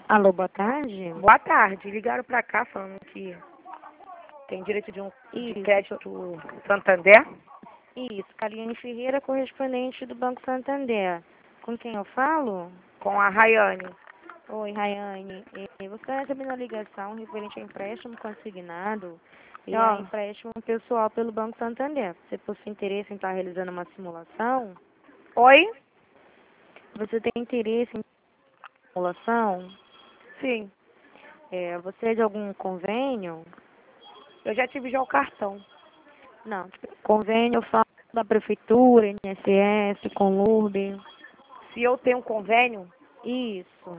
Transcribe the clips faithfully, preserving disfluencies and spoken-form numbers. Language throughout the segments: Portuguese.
Alô, boa tarde. Boa tarde. Ligaram pra cá falando que tem direito de um de Isso, crédito Santander. isso. Caliane Ferreira, correspondente do Banco Santander. Com quem eu falo? Com a Rayane. Oi, Rayane. Eh, Você está recebendo a ligação referente a empréstimo consignado e a Ó, empréstimo pessoal pelo Banco Santander. Você possui interesse em estar realizando uma simulação? oi? Você tem interesse em simulação? Sim. É, você é de algum convênio? Eu já tive já o cartão. Não. Convênio eu falo da Prefeitura, I N S S, Conlurb. Se eu tenho um convênio, Isso.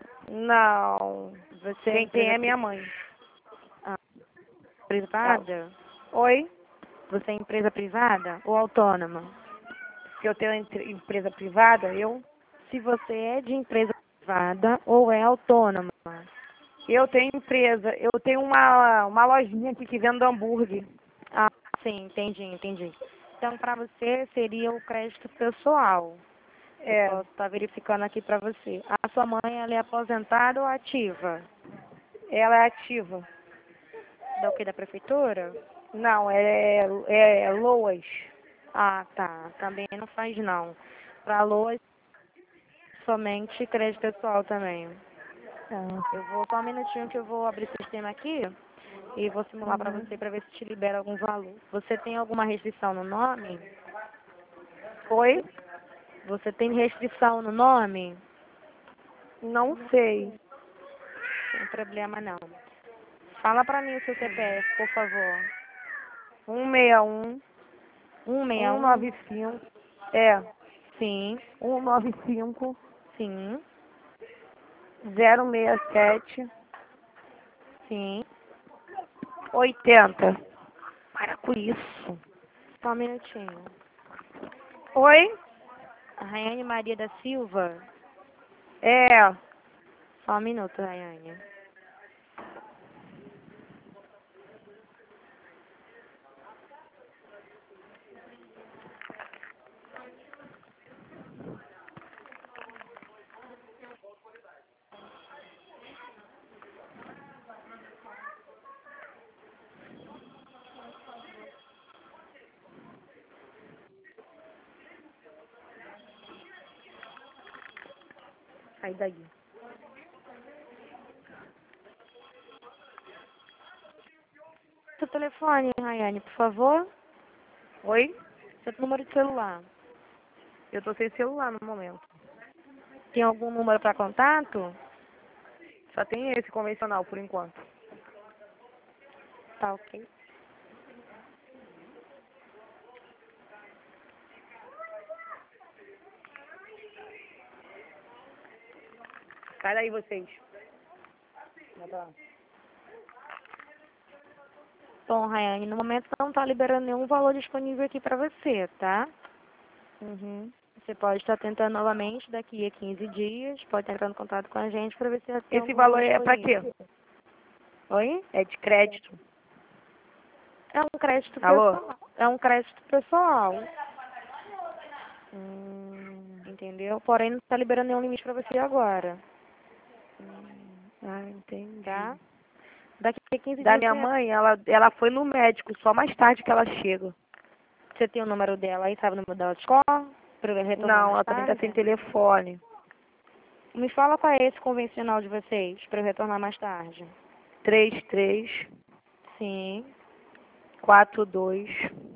não. Você é Quem tem empresa é pri- minha mãe. ah, Ela- privada? Oi? Você é empresa privada ou autônoma? Se eu tenho entre- empresa privada, eu Se você é de empresa privada ou é autônoma. eu tenho empresa. Eu tenho uma, uma lojinha aqui que vende hambúrguer. Ah, sim, entendi, entendi. Então, para você seria o crédito pessoal. Eu É, posso estar verificando aqui para você. A sua mãe, ela é aposentada ou ativa? ela é ativa. Da o quê? Da prefeitura? Não, é, é, é Loas. Ah, tá. Também não faz não. Para Loas, somente crédito pessoal também. Ah, Eu vou só um minutinho que eu vou abrir o sistema aqui e vou simular para uhum. você para ver se te libera algum valor. Você tem alguma restrição no nome? Oi? Você tem restrição no nome? Não sei. Sem problema não. Fala para mim o seu C P F, por favor. um seis um, um seis um um? nove cinco, é, Sim, um nove cinco, sim, zero seis sete, sim. oitenta. Para com isso. Só um minutinho. Oi? A Rayane Maria da Silva? É, Só um minuto, Rayane. sai daí. Seu telefone, Rayane, por favor. Oi? Seu número de celular. Eu tô sem celular no momento. Tem algum número para contato? Só tem esse convencional por enquanto. Tá ok. Sai daí vocês. Bota lá. Bom, Rayane, no momento não está liberando nenhum valor disponível aqui para você, tá? Uhum. Você pode estar tentando novamente daqui a quinze dias, pode estar entrando em contato com a gente para ver se tem Esse algum valor valor é pra quê? disponível. Oi? É de crédito. É um crédito Alô? pessoal. É um crédito pessoal, Hum, entendeu? Porém, não está liberando nenhum limite para você agora, hum, ah, entendi. tá? Daqui a quinze Da dias minha você, mãe, ela, ela foi no médico, só mais tarde que ela chega. você tem o número dela aí, sabe o número dela de escola? Para eu retornar Não, mais ela também tá sem tarde? telefone. Me fala qual é esse convencional de vocês, para eu retornar mais tarde. Três três Sim. quatro dois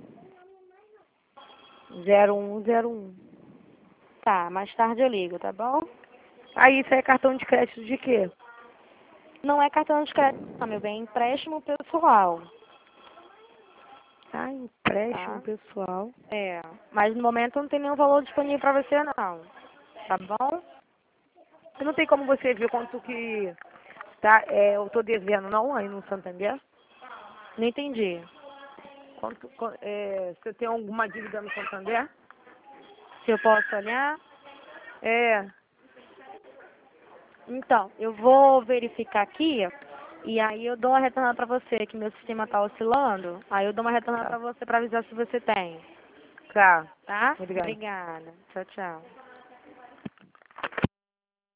zero um zero um. Tá, mais tarde eu ligo, tá bom? Aí, isso é cartão de crédito de quê? Não é cartão de crédito, não, meu bem, é empréstimo pessoal, Ah, empréstimo tá? pessoal. É, mas no momento não tem nenhum valor disponível pra você, não, tá bom? E não tem como você ver quanto que tá, é, eu tô devendo, não, aí no Santander? Não entendi. Quanto, quan- é, você tem alguma dívida no Santander? Se eu posso olhar? É, Então, eu vou verificar aqui e aí eu dou uma retornada pra você, que meu sistema tá oscilando. Aí eu dou uma retornada tá, pra você pra avisar se você tem, tá. tá? Obrigada. Obrigada. Tchau, tchau.